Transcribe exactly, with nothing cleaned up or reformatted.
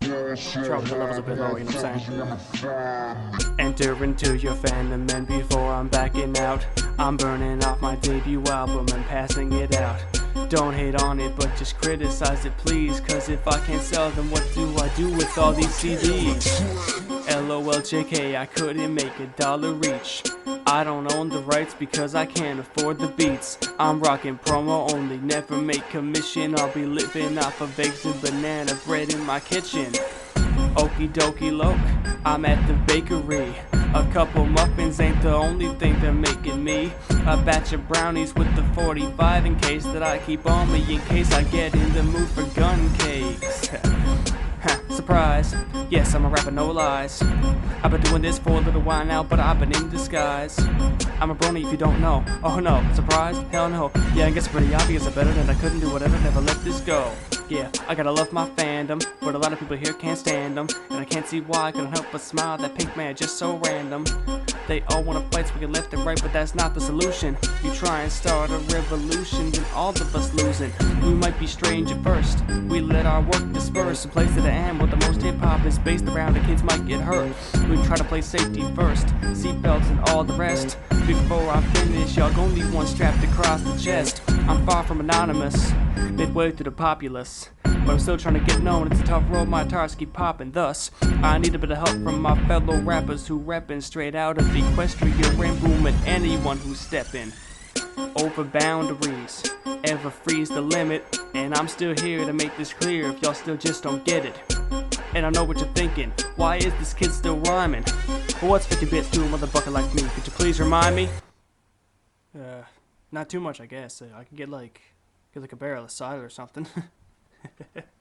Drop the levels a bit lower, you know what I'm saying? Enter into your fandom, and before I'm backing out, I'm burning off my debut album and passing it out. Don't hate on it, but just criticize it please, cause if I can't sell them, what do I do with all these C Ds? LOL J K, I couldn't make a dollar each. I don't own the rights because I can't afford the beats. I'm rocking promo only, never make commission. I'll be living off of eggs and banana bread in my kitchen. Okie dokie loke, I'm at the bakery. A couple muffins ain't the only thing they're making me. A batch of brownies with the forty-five in case that I keep on me, in case I get in the mood for gun cakes. Surprise, yes, I'm a rapper, no lies. I've been doing this for a little while now, but I've been in disguise. I'm a brony if you don't know. Oh no, surprise? Hell no. Yeah, I guess it's pretty obvious. I better than I couldn't do whatever, never let this go. Yeah, I gotta love my fandom, but a lot of people here can't stand them. And I can't see why, I couldn't help but smile. That pink man just so random. They all wanna fight so we get left and right, but that's not the solution. You try and start a revolution, then all of us losing. We might be strange at first, we let our work disperse. A place at the end where the most hip-hop is based around, the kids might get hurt. We try to play safety first, seatbelts and all the rest. Before I finish, y'all gon' need one strapped across the chest. I'm far from anonymous, midway through the populace, but I'm still trying to get known. It's a tough road, my tires keep popping. Thus, I need a bit of help from my fellow rappers who reppin' straight out of Equestria and Boom, and anyone who's stepping over boundaries, ever freeze the limit. And I'm still here to make this clear if y'all still just don't get it. And I know what you're thinking, why is this kid still rhyming? Well, what's fifty bits to a motherfucker like me? Could you please remind me? Uh, not too much, I guess. Uh, I can get like, get like a barrel of cider or something.